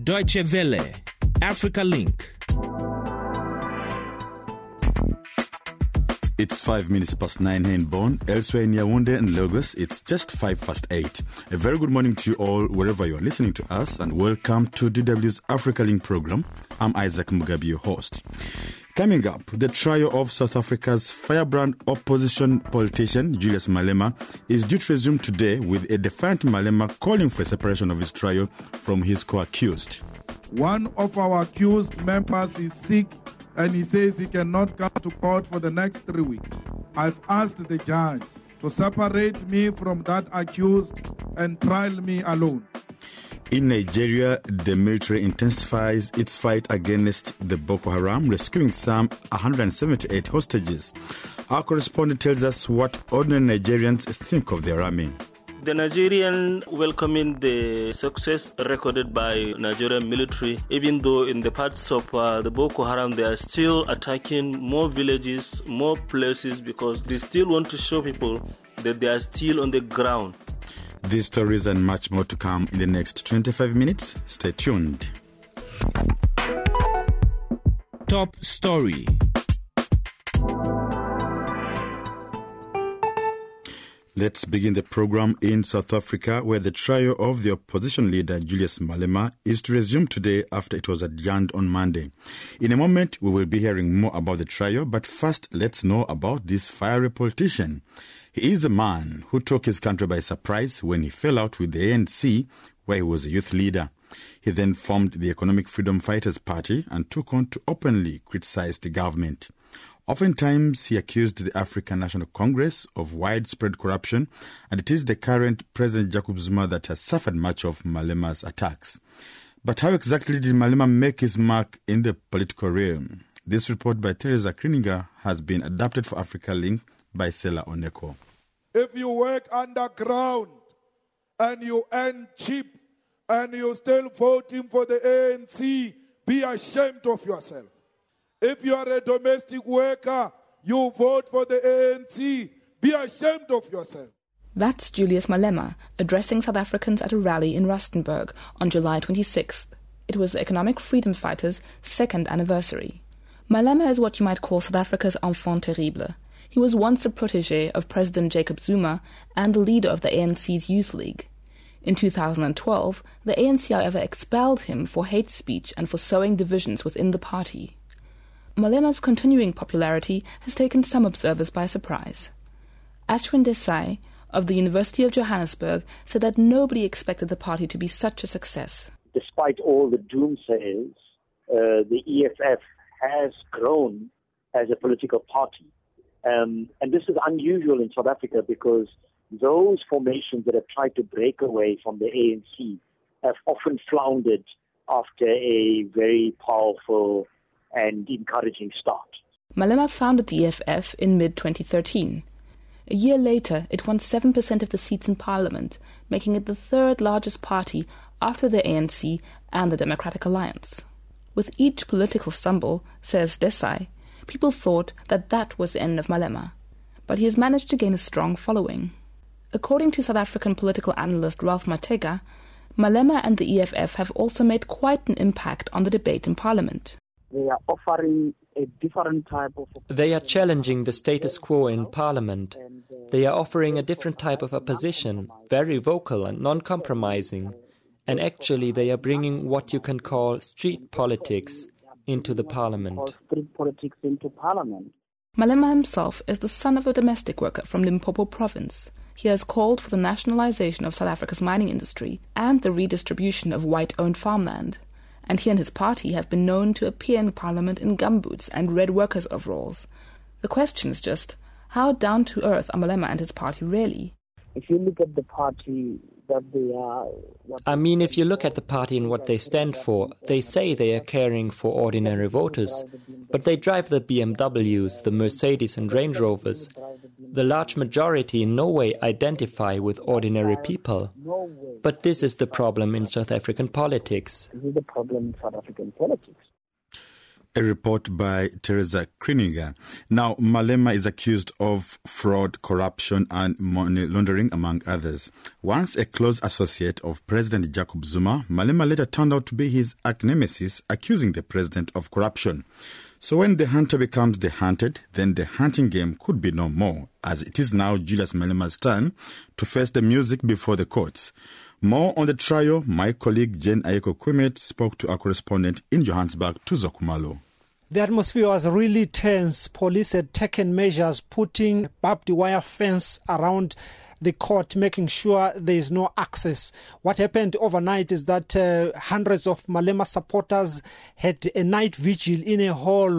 Deutsche Welle, Africa Link. It's 5 minutes past 9 here in Bonn. Elsewhere in Yaoundé and Lagos, it's just 5 past 8. A very good morning to you all, wherever you're listening to us, and welcome to DW's Africa Link program. I'm Isaac Mugabi, your host. Coming up, the trial of South Africa's firebrand opposition politician, Julius Malema, is due to resume today, with a defiant Malema calling for a separation of his trial from his co-accused. One of our accused members is sick and he says he cannot come to court for the next 3 weeks. I've asked the judge to separate me from that accused and trial me alone. In Nigeria, the military intensifies its fight against the Boko Haram, rescuing some 178 hostages. Our correspondent tells us what ordinary Nigerians think of their army. The Nigerian welcoming the success recorded by Nigerian military, even though in the parts of the Boko Haram they are still attacking more villages, more places, because they still want to show people that they are still on the ground. These stories and much more to come in the next 25 minutes. Stay tuned. Top story. Let's begin the program in South Africa, where the trial of the opposition leader Julius Malema is to resume today after it was adjourned on Monday. In a moment, we will be hearing more about the trial, but first, let's know about this fiery politician. He is a man who took his country by surprise when he fell out with the ANC, where he was a youth leader. He then formed the Economic Freedom Fighters Party and took on to openly criticize the government. Oftentimes, he accused the African National Congress of widespread corruption, and it is the current President Jacob Zuma that has suffered much of Malema's attacks. But how exactly did Malema make his mark in the political realm? This report by Teresa Krininger has been adapted for Africa Link by Sela Oneko. If you work underground and you earn cheap and you're still voting for the ANC, be ashamed of yourself. If you are a domestic worker, you vote for the ANC, be ashamed of yourself. That's Julius Malema addressing South Africans at a rally in Rustenburg on July 26th. It was the Economic Freedom Fighters' second anniversary. Malema is what you might call South Africa's enfant terrible. He was once a protégé of President Jacob Zuma and the leader of the ANC's Youth League. In 2012, the ANC, however, expelled him for hate speech and for sowing divisions within the party. Malema's continuing popularity has taken some observers by surprise. Ashwin Desai of the University of Johannesburg said that nobody expected the party to be such a success. Despite all the doomsayers, the EFF has grown as a political party. And this is unusual in South Africa because those formations that have tried to break away from the ANC have often floundered after a very powerful and encouraging start. Malema founded the EFF in mid-2013. A year later, it won 7% of the seats in parliament, making it the third largest party after the ANC and the Democratic Alliance. With each political stumble, says Desai, people thought that was the end of Malema, but he has managed to gain a strong following. According to South African political analyst Ralph Matega, Malema and the EFF have also made quite an impact on the debate in Parliament. They are offering a different type of... They are challenging the status quo in Parliament. They are offering a different type of opposition, very vocal and non-compromising. And actually they are bringing what you can call street politics into the Parliament. Malema himself is the son of a domestic worker from Limpopo province. He has called for the nationalization of South Africa's mining industry and the redistribution of white-owned farmland. And he and his party have been known to appear in Parliament in gumboots and red workers' overalls. The question is just, how down-to-earth are Malema and his party really? If you look at the party that they are... if you look at the party and what they stand for, they say they are caring for ordinary voters, but they drive the BMWs, the Mercedes and Range Rovers. The large majority in no way identify with ordinary people. But this is the problem in South African politics. This is the problem in South African politics. A report by Teresa Krininger. Now, Malema is accused of fraud, corruption, and money laundering, among others. Once a close associate of President Jacob Zuma, Malema later turned out to be his arch-nemesis, accusing the president of corruption. So when the hunter becomes the hunted, then the hunting game could be no more, as it is now Julius Malema's turn to face the music before the courts. More on the trial, my colleague Jane Ayeko Kwimet spoke to our correspondent in Johannesburg, Tuzo Kumalo. The atmosphere was really tense. Police had taken measures, putting barbed wire fence around the court, making sure there is no access. What happened overnight is that hundreds of Malema supporters had a night vigil in a hall,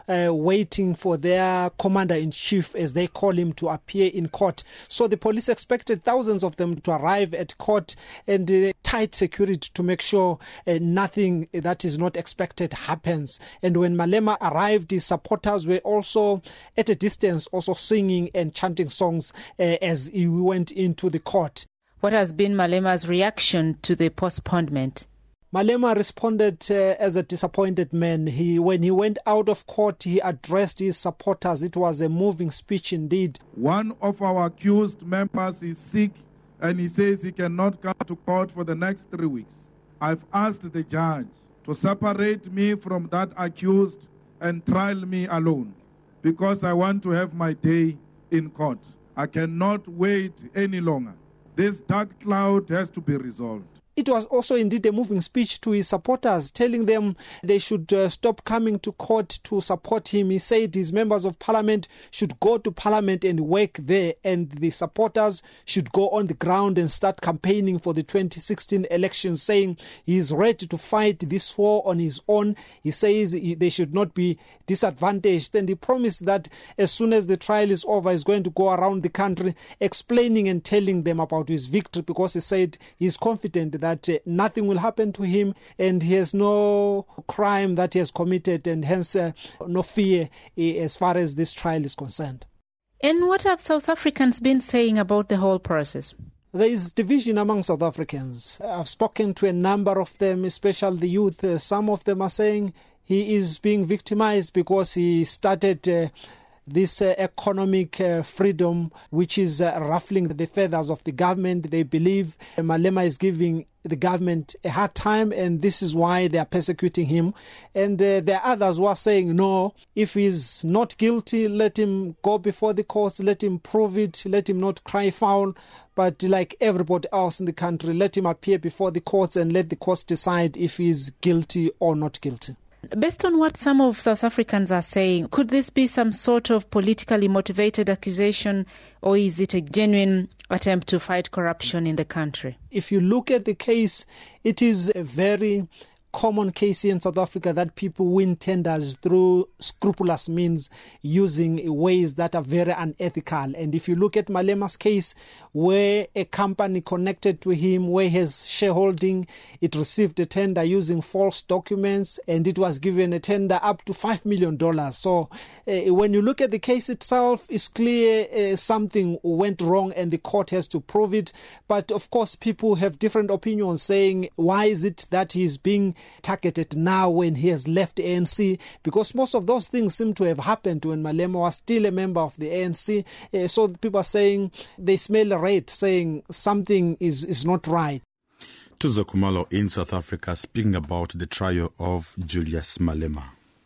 waiting for their commander-in-chief, as they call him, to appear in court. So the police expected thousands of them to arrive at court, and tight security to make sure nothing that is not expected happens. And when Malema arrived, his supporters were also at a distance, also singing and chanting songs as he went into the court. What has been Malema's reaction to the postponement? Malema responded as a disappointed man. When he went out of court, he addressed his supporters. It was a moving speech indeed. One of our accused members is sick and he says he cannot come to court for the next 3 weeks. I've asked the judge to separate me from that accused and trial me alone because I want to have my day in court. I cannot wait any longer. This dark cloud has to be resolved. It was also indeed a moving speech to his supporters, telling them they should stop coming to court to support him. He said his members of parliament should go to parliament and work there, and the supporters should go on the ground and start campaigning for the 2016 elections, saying he is ready to fight this war on his own. He says they should not be disadvantaged, and he promised that as soon as the trial is over, he's going to go around the country explaining and telling them about his victory, because he said he's confident that nothing will happen to him and he has no crime that he has committed, and hence no fear as far as this trial is concerned. And what have South Africans been saying about the whole process? There is division among South Africans. I've spoken to a number of them, especially the youth. Some of them are saying he is being victimized because he started this economic freedom, which is ruffling the feathers of the government. They believe Malema is giving the government a hard time, and this is why they are persecuting him. And there are others who are saying, no, if he's not guilty, let him go before the courts, let him prove it, let him not cry foul. But like everybody else in the country, let him appear before the courts and let the courts decide if he's guilty or not guilty. Based on what some of South Africans are saying, could this be some sort of politically motivated accusation, or is it a genuine attempt to fight corruption in the country? If you look at the case, it is a very common case here in South Africa that people win tenders through scrupulous means, using ways that are very unethical. And if you look at Malema's case, where a company connected to him, where his shareholding, it received a tender using false documents, and it was given a tender up to $5 million. So when you look at the case itself, it's clear something went wrong and the court has to prove it. But of course, people have different opinions, saying, why is it that he's being targeted now when he has left the ANC? Because most of those things seem to have happened when Malema was still a member of the ANC. So people are saying they smell a rat, saying something is not right. Tuzo Kumalo in South Africa, speaking about the trial of Julius Malema.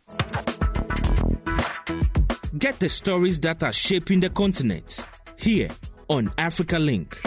Get the stories that are shaping the continent here on Africa Link.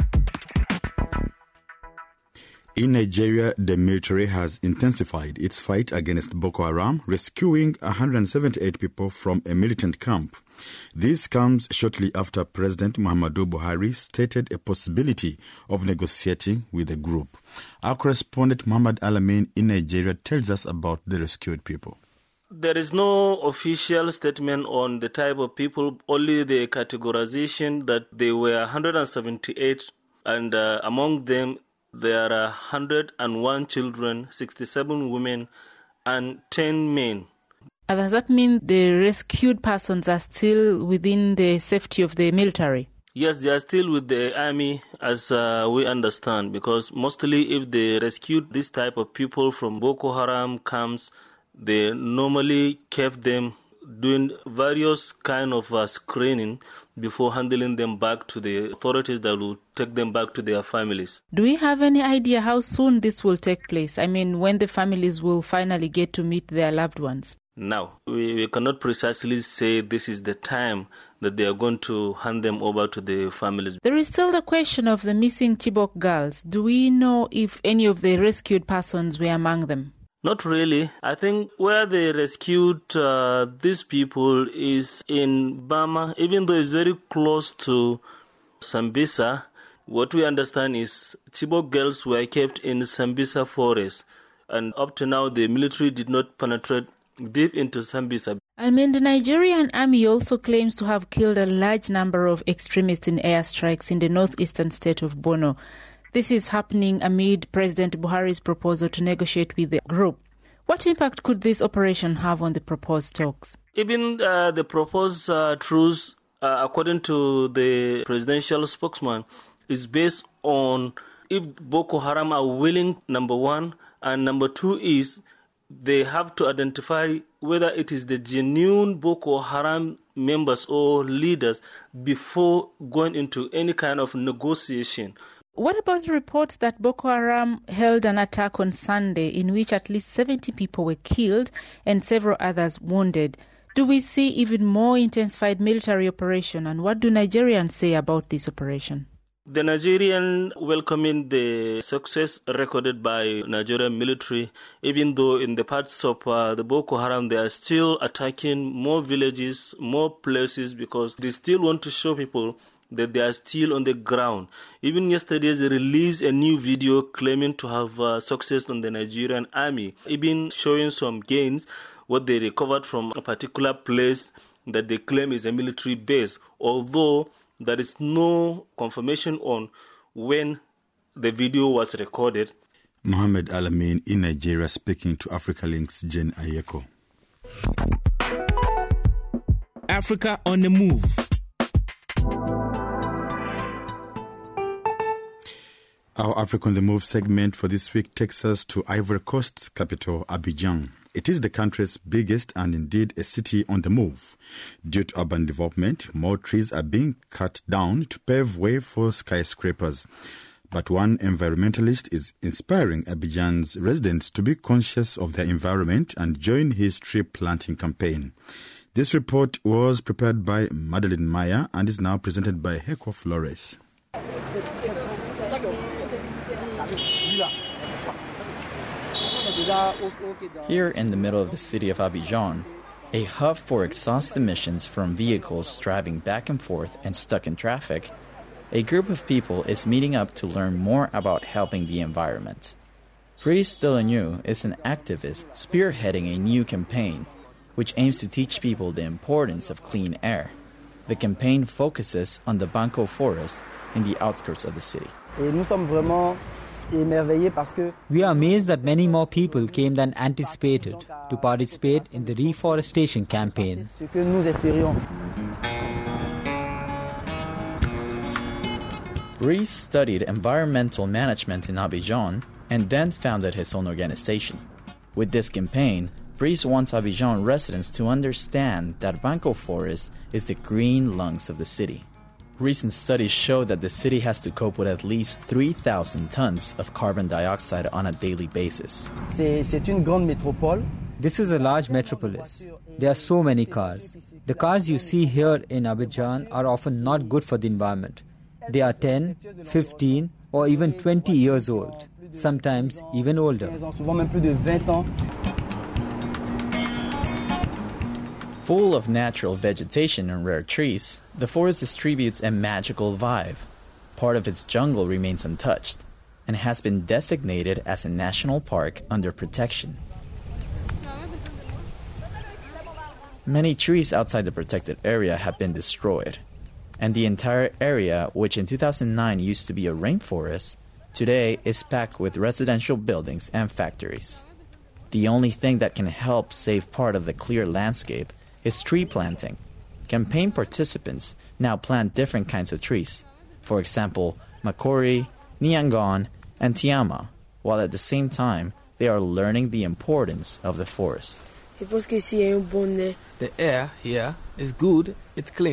In Nigeria, the military has intensified its fight against Boko Haram, rescuing 178 people from a militant camp. This comes shortly after President Muhammadu Buhari stated a possibility of negotiating with the group. Our correspondent Muhammad Alamin in Nigeria tells us about the rescued people. There is no official statement on the type of people, only the categorization that they were 178, and among them there are 101 children, 67 women, and 10 men. Does that mean the rescued persons are still within the safety of the military? Yes, they are still with the army, as we understand, because mostly if they rescued this type of people from Boko Haram camps, they normally kept them doing various kind of screening before handling them back to the authorities that will take them back to their families. Do we have any idea how soon this will take place? I mean, when the families will finally get to meet their loved ones? Now, we cannot precisely say this is the time that they are going to hand them over to the families. There is still the question of the missing Chibok girls. Do we know if any of the rescued persons were among them? Not really. I think where they rescued these people is in Bama, even though it's very close to Sambisa. What we understand is Chibok girls were kept in Sambisa forest, and up to now the military did not penetrate deep into Sambisa. I mean, the Nigerian army also claims to have killed a large number of extremists in airstrikes in the northeastern state of Borno. This is happening amid President Buhari's proposal to negotiate with the group. What impact could this operation have on the proposed talks? Even the proposed truce, according to the presidential spokesman, is based on if Boko Haram are willing, number one, and number two is they have to identify whether it is the genuine Boko Haram members or leaders before going into any kind of negotiation. What about the reports that Boko Haram held an attack on Sunday in which at least 70 people were killed and several others wounded? Do we see even more intensified military operation, and what do Nigerians say about this operation? The Nigerian welcoming the success recorded by Nigerian military, even though in the parts of the Boko Haram they are still attacking more villages, more places, because they still want to show people that they are still on the ground. Even yesterday they released a new video claiming to have success on the Nigerian army, even showing some gains, what they recovered from a particular place that they claim is a military base, although there is no confirmation on when the video was recorded. Mohamed Alamin in Nigeria speaking to Africa Link's Jen Ayeko. Africa on the move. Our Africa on the Move segment for this week takes us to Ivory Coast's capital, Abidjan. It is the country's biggest and indeed a city on the move. Due to urban development, more trees are being cut down to pave way for skyscrapers. But one environmentalist is inspiring Abidjan's residents to be conscious of their environment and join his tree planting campaign. This report was prepared by Madeleine Maya and is now presented by Heko Flores. Here in the middle of the city of Abidjan, a hub for exhaust emissions from vehicles driving back and forth and stuck in traffic, a group of people is meeting up to learn more about helping the environment. Brice Delagneau is an activist spearheading a new campaign which aims to teach people the importance of clean air. The campaign focuses on the Banco forest in the outskirts of the city. We are amazed that many more people came than anticipated to participate in the reforestation campaign. Brice studied environmental management in Abidjan and then founded his own organization. With this campaign, Brice wants Abidjan residents to understand that Banco Forest is the green lungs of the city. Recent studies show that the city has to cope with at least 3,000 tons of carbon dioxide on a daily basis. This is a large metropolis. There are so many cars. The cars you see here in Abidjan are often not good for the environment. They are 10, 15, or even 20 years old, sometimes even older. Full of natural vegetation and rare trees, the forest distributes a magical vibe. Part of its jungle remains untouched and has been designated as a national park under protection. Many trees outside the protected area have been destroyed, and the entire area, which in 2009 used to be a rainforest, today is packed with residential buildings and factories. The only thing that can help save part of the clear landscape is tree planting. Campaign participants now plant different kinds of trees. For example, Makori, Niangon, and Tiama, while at the same time they are learning the importance of the forest. The air here is good, it's clean.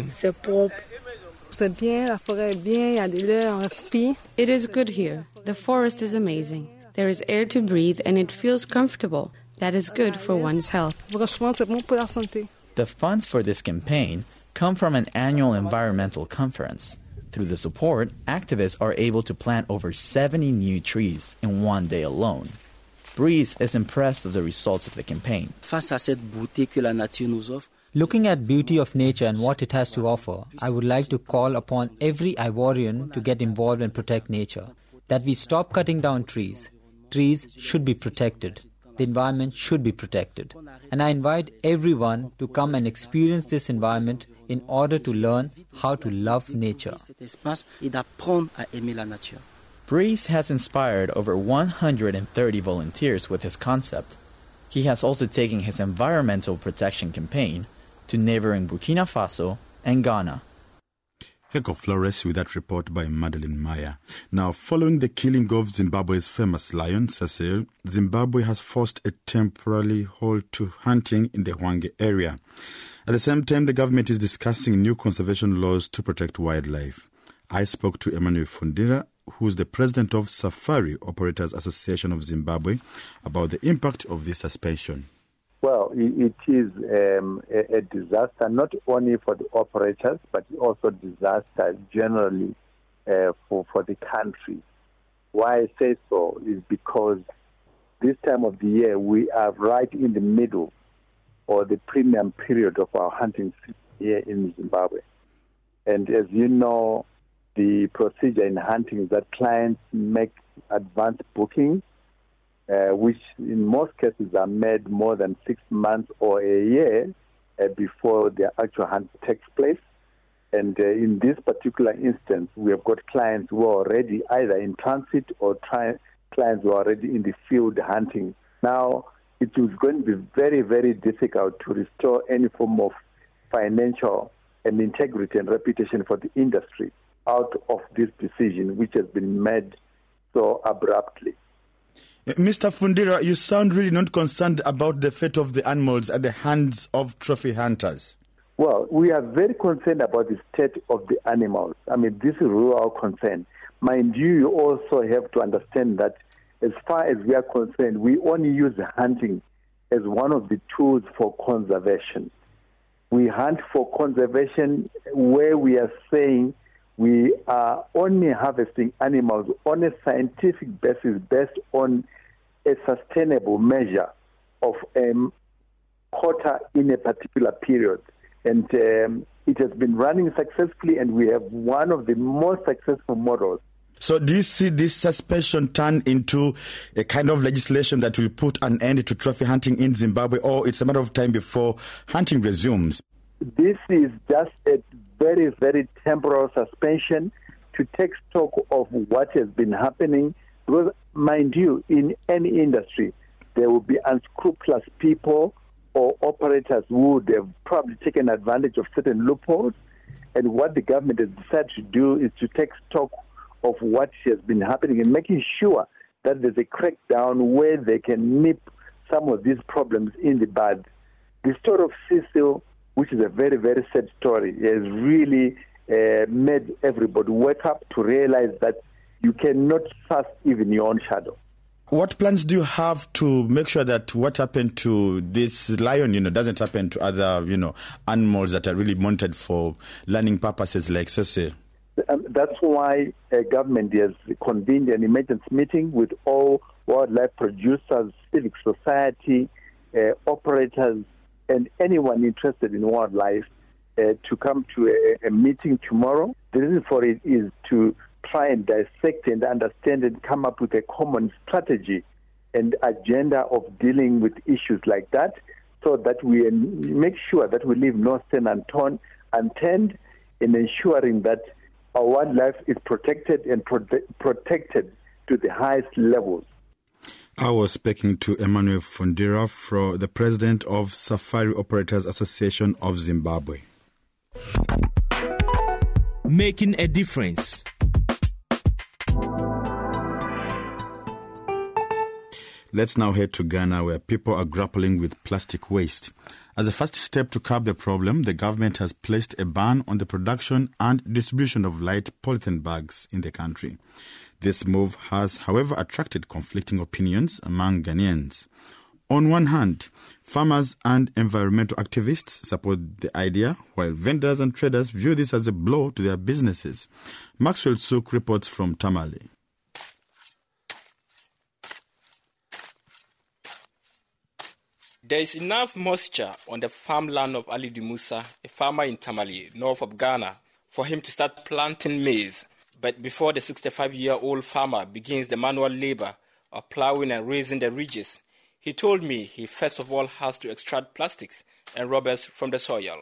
It is good here. The forest is amazing. There is air to breathe and it feels comfortable. That is good for one's health. The funds for this campaign come from an annual environmental conference. Through the support, activists are able to plant over 70 new trees in one day alone. Breeze is impressed with the results of the campaign. Looking at beauty of nature and what it has to offer, I would like to call upon every Ivorian to get involved and protect nature. That we stop cutting down trees. Trees should be protected. The environment should be protected. And I invite everyone to come and experience this environment in order to learn how to love nature. Breeze has inspired over 130 volunteers with his concept. He has also taken his environmental protection campaign to neighboring Burkina Faso and Ghana. Heko Flores with that report by Madeline Meyer. Now, following the killing of Zimbabwe's famous lion, Cecil, Zimbabwe has forced a temporary halt to hunting in the Hwange area. At the same time, the government is discussing new conservation laws to protect wildlife. I spoke to Emmanuel Fundira, who is the president of Safari Operators Association of Zimbabwe, about the impact of this suspension. Well, it is a disaster not only for the operators, but also disaster generally for the country. Why I say so is because this time of the year we are right in the middle or the premium period of our hunting season here in Zimbabwe. And as you know, the procedure in hunting is that clients make advance bookings, which in most cases are made more than 6 months or a year before the actual hunt takes place. And in this particular instance, we have got clients who are already either in transit or clients who are already in the field hunting. Now, it is going to be very, very difficult to restore any form of financial and integrity and reputation for the industry out of this decision, which has been made so abruptly. Mr. Fundira, you sound really not concerned about the fate of the animals at the hands of trophy hunters. Well, we are very concerned about the state of the animals. I mean, this is our concern. Mind you, you also have to understand that as far as we are concerned, we only use hunting as one of the tools for conservation. We hunt for conservation where we are saying we are only harvesting animals on a scientific basis based on a sustainable measure of quota in a particular period. And it has been running successfully, and we have one of the most successful models. So do you see this suspension turn into a kind of legislation that will put an end to trophy hunting in Zimbabwe, or it's a matter of time before hunting resumes? This is just a very, very temporal suspension to take stock of what has been happening. Because, mind you, in any industry, there will be unscrupulous people or operators who would have probably taken advantage of certain loopholes. And what the government has decided to do is to take stock of what has been happening and making sure that there's a crackdown where they can nip some of these problems in the bud. The story of Cecil, which is a very, very sad story, has really made everybody wake up to realize that you cannot trust even your own shadow. What plans do you have to make sure that what happened to this lion, doesn't happen to other, animals that are really monitored for learning purposes like Cecil? That's why government has convened an emergency meeting with all wildlife producers, civic society, operators, and anyone interested in wildlife to come to a meeting tomorrow. The reason for it is to try and dissect and understand and come up with a common strategy and agenda of dealing with issues like that, so that we make sure that we leave no stone unturned in ensuring that our wildlife is protected and protected to the highest levels. I was speaking to Emmanuel Fundira, the president of Safari Operators Association of Zimbabwe. Making a difference. Let's now head to Ghana, where people are grappling with plastic waste. As a first step to curb the problem, the government has placed a ban on the production and distribution of light polythene bags in the country. This move has, however, attracted conflicting opinions among Ghanaians. On one hand, farmers and environmental activists support the idea, while vendors and traders view this as a blow to their businesses. Maxwell Sook reports from Tamale. There is enough moisture on the farmland of Ali Musa, a farmer in Tamale, north of Ghana, for him to start planting maize. But before the 65-year-old farmer begins the manual labor of plowing and raising the ridges, he told me he first of all has to extract plastics and rubbers from the soil.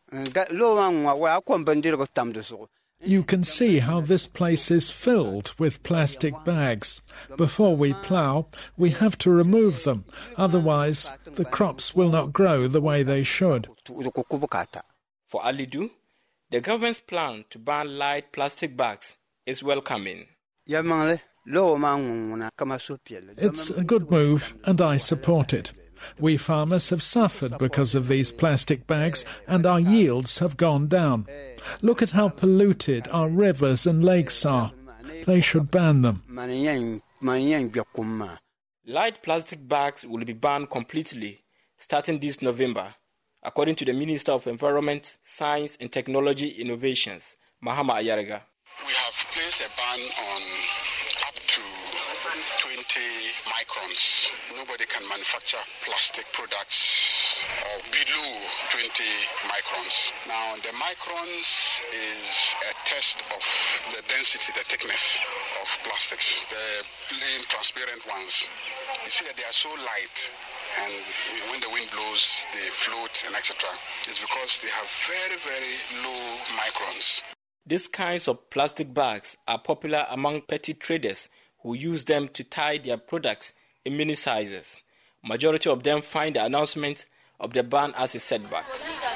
You can see how this place is filled with plastic bags. Before we plough, we have to remove them. Otherwise, the crops will not grow the way they should. For Alidu, the government's plan to ban light plastic bags is welcoming. It's a good move, and I support it. We farmers have suffered because of these plastic bags, and our yields have gone down. Look at how polluted our rivers and lakes are. They should ban them. Light plastic bags will be banned completely starting this November, according to the Minister of Environment, Science and Technology Innovations, Mahama Ayariga. We have placed a ban on up to 20 microns. Nobody can manufacture plastic products or below 20 microns. Now, the microns is a test of the density, the thickness of plastics, the plain transparent ones. You see that they are so light, and when the wind blows, they float and etc. It's because they have very, very low microns. These kinds of plastic bags are popular among petty traders who use them to tie their products in many sizes. Majority of them find the announcement of the ban as a setback.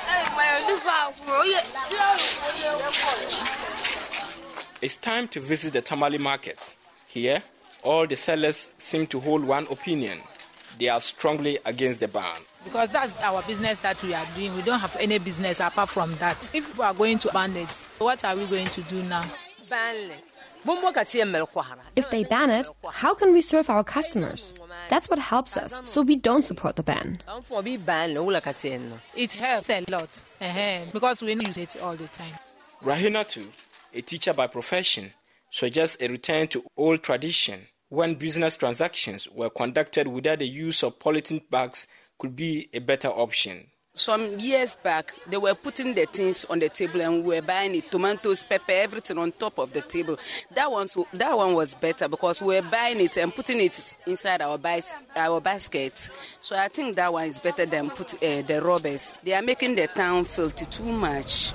It's time to visit the Tamale market. Here, all the sellers seem to hold one opinion. They are strongly against the ban. Because that's our business that we are doing. We don't have any business apart from that. If we are going to ban it, what are we going to do now? If they ban it, how can we serve our customers? That's what helps us, so we don't support the ban. It helps a lot, because we use it all the time. Rahinatu, a teacher by profession, suggests a return to old tradition when business transactions were conducted without the use of polythene bags could be a better option. Some years back, they were putting the things on the table and we were buying it, tomatoes, pepper, everything on top of the table. That one was better because we were buying it and putting it inside our basket. So I think that one is better than the rubbers. They are making the town filthy too much.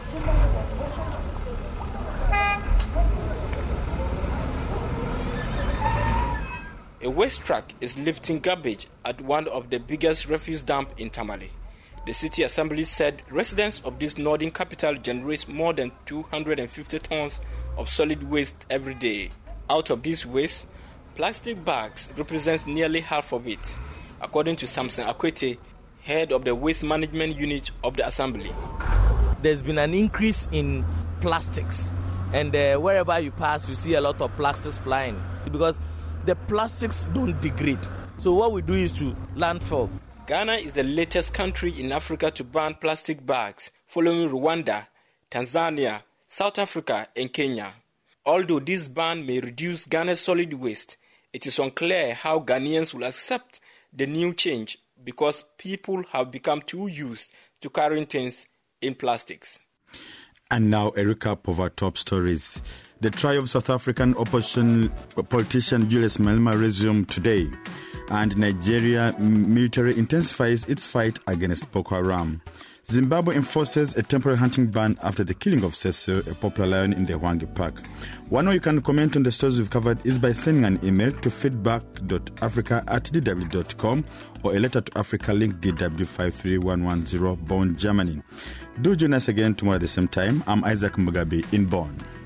A waste truck is lifting garbage at one of the biggest refuse dumps in Tamale. The city assembly said residents of this northern capital generate more than 250 tons of solid waste every day. Out of this waste, plastic bags represent nearly half of it, according to Samson Akwete, head of the waste management unit of the assembly. There's been an increase in plastics, and wherever you pass, you see a lot of plastics flying because the plastics don't degrade. So what we do is to landfill. Ghana is the latest country in Africa to ban plastic bags, following Rwanda, Tanzania, South Africa, and Kenya. Although this ban may reduce Ghana's solid waste, it is unclear how Ghanaians will accept the new change because people have become too used to carrying things in plastics. And now a recap of our top stories. The trial of South African opposition politician Julius Malema resumed today, and Nigeria military intensifies its fight against Boko Haram. Zimbabwe enforces a temporary hunting ban after the killing of Cecil, a popular lion in the Hwange Park. One way you can comment on the stories we've covered is by sending an email to feedback.africa@dw.com or a letter to Africa link DW 53110 Bonn, Germany. Do join us again tomorrow at the same time. I'm Isaac Mugabe in Bonn.